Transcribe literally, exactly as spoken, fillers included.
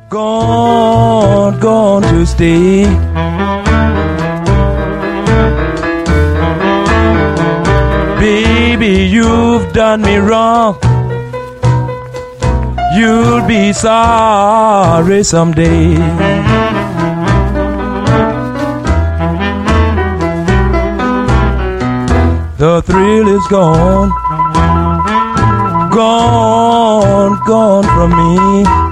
gone, gone to stay. Baby, you've done me wrong. You'll be sorry someday. The thrill is gone, gone, gone from me.